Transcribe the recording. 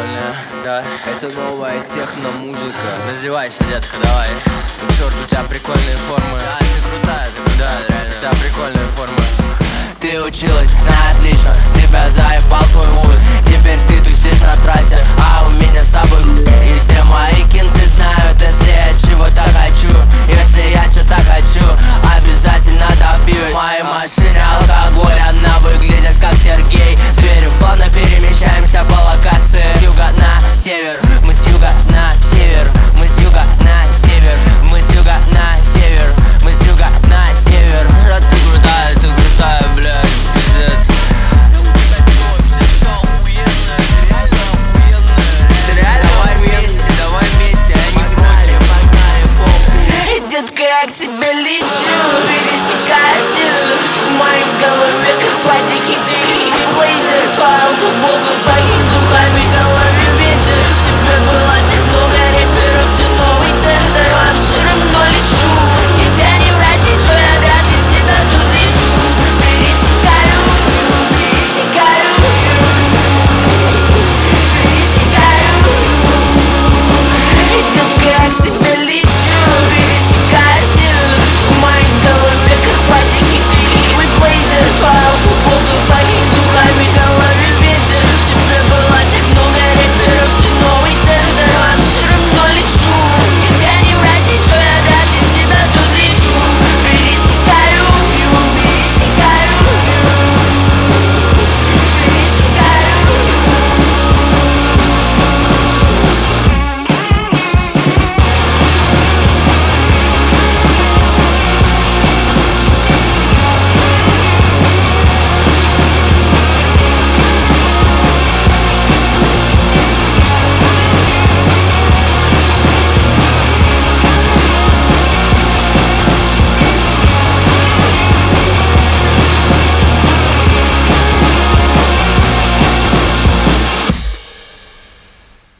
прикольная, да. Это новая техно-музыка. Раздевайся, детка, давай. Черт, у тебя прикольные формы. Да, ты крутая, реально. У тебя прикольные формы. Ты училась на отлично, тебя заебал твой вуз. Теперь ты тусишь на трассе, а у меня с собой и все мои кенты знают, если я чего-то хочу. Если я что-то хочу, обязательно допью. В моей машине алкоголь, она выглядит как Сергей Зверев. Плавно перемещаемся по локации. С юга на север, мы с юга на север. Мы с юга на север, мы с юга на север. Мы с юга на север. Да ты крутая, блядь, пиздец. Детка, я к тебе лечу, пересекаюсь в моей голове, как по дикий блейзер. Твою футболку